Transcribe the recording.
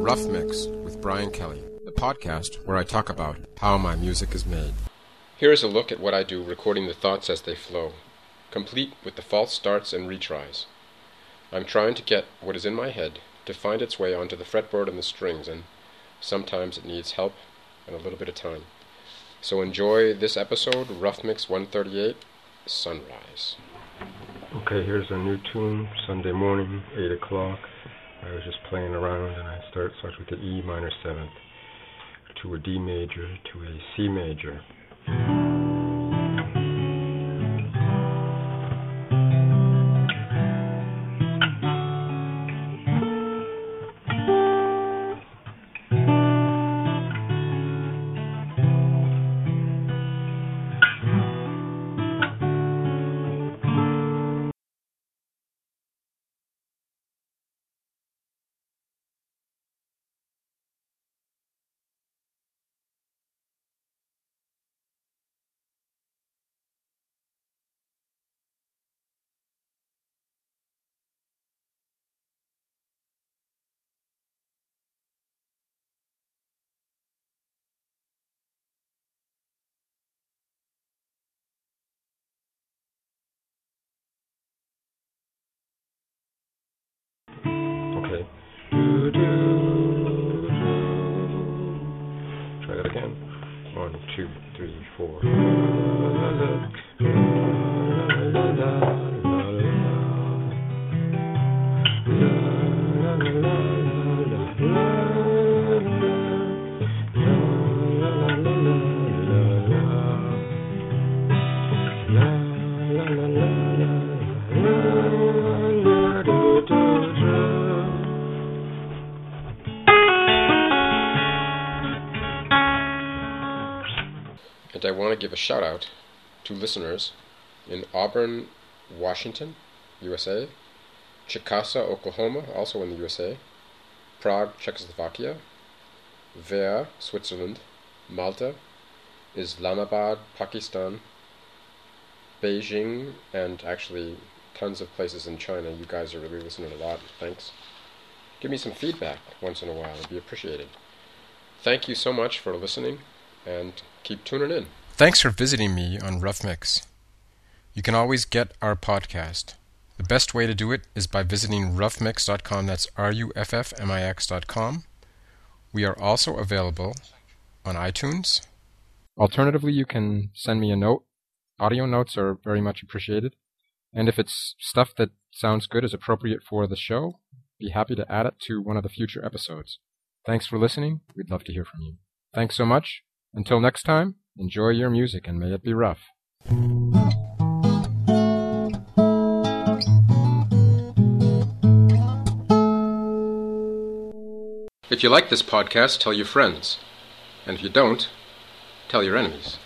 Rough Mix with Brian Kelly, the podcast where I talk about how my music is made. Here is a look at what I do recording the thoughts as they flow, complete with the false starts and retries. I'm trying to get what is in my head to find its way onto the fretboard and the strings, and sometimes it needs help and a little bit of time. So enjoy this episode, Rough Mix 138, Sunrise. Okay, here's a new tune, Sunday morning, 8 o'clock. I was just playing around and I starts with the E minor 7th, to a D major, to a C major. Okay. Try that again. 1, 2, 3, 4. And I want to give a shout out to listeners in Auburn, Washington, USA, Chickasha, Oklahoma, also in the USA, Prague, Czechoslovakia, Wehr, Switzerland, Malta, Islamabad, Pakistan, Beijing, and actually tons of places in China. You guys are really listening a lot. Thanks. Give me some feedback once in a while. It'd be appreciated. Thank you so much for listening, and keep tuning in. Thanks for visiting me on Rough Mix. You can always get our podcast. The best way to do it is by visiting roughmix.com. That's ruffmix.com. We are also available on iTunes. Alternatively, you can send me a note. Audio notes are very much appreciated. And if it's stuff that sounds good, is appropriate for the show, be happy to add it to one of the future episodes. Thanks for listening. We'd love to hear from you. Thanks so much. Until next time, enjoy your music and may it be rough. If you like this podcast, tell your friends. And if you don't, tell your enemies.